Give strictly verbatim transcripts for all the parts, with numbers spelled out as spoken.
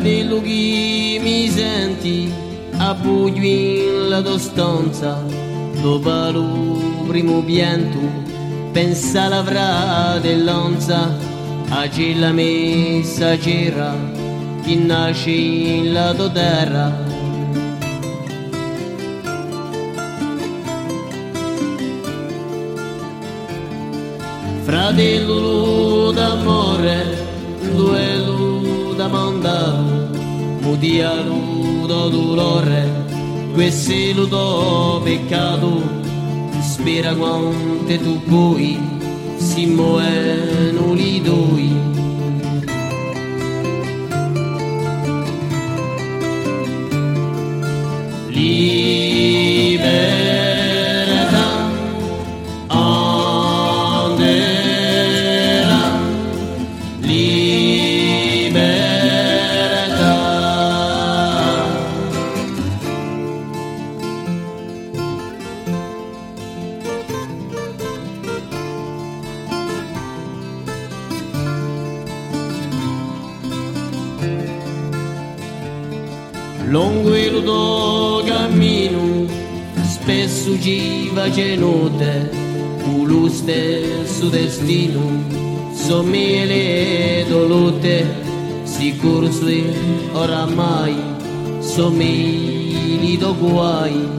Fratello chi mi senti, appoggio la tua stanza, dopo il primo pianto, pensa alla fratellanza, a quella messaggera che nasce in la tua terra. Fratello d'amore, duello da mandato, mudialo da dolore, questo è lo tuo peccato, spera quante tu puoi, si muovono li due. Libertà, andela, libertà. Lungo il tuo cammino spesso ci face notte, con lo stesso destino, sommele dolute, sicuro se oramai somigli do guai.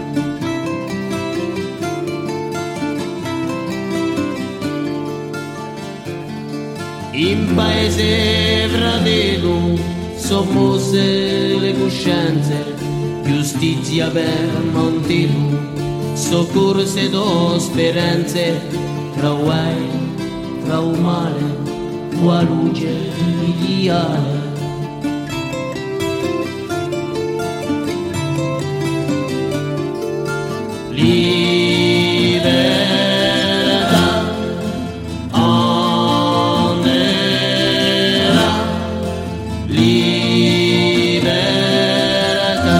In paese fratello sommo le coscienze, giustizia per Montelu, soccorso e do speranze, tra guai, tra un male, qua luce ideale. Libertà, andela, libertà.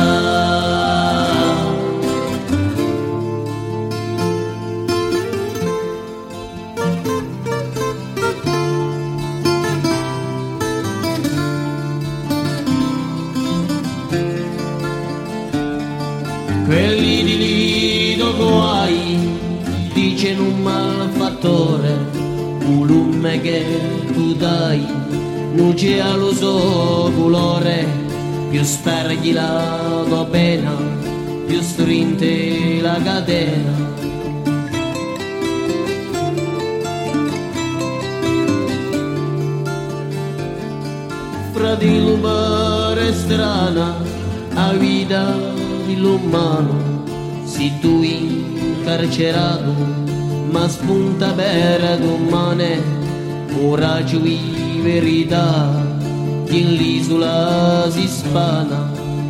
Quelli di Lido guai dicono un malfattore, un lume che tu dai non c'è allo suo colore, più sperghi la tua pena, più stringe la catena. Fratello pare strana, a vita dell'umano, si tu incarcerato, ma spunta per domane, ora di verità, che l'isola si spana.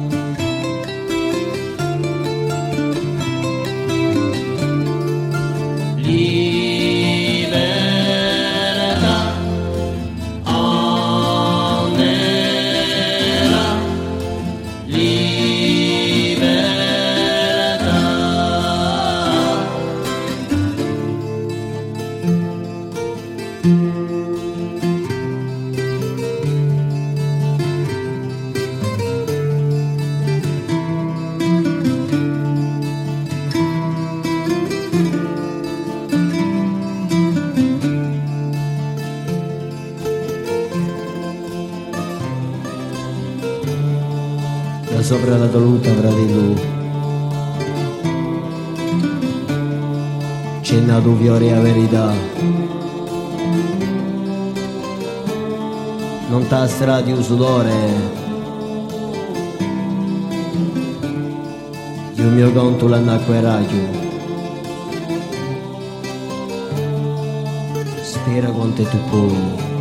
Libertà, andela, libertà. Da sopra la toluta, fratello, c'è nato fiore a verità, non t'ha strati un sudore, io mio conto l'annacqueraggio, spera quanto tu puoi.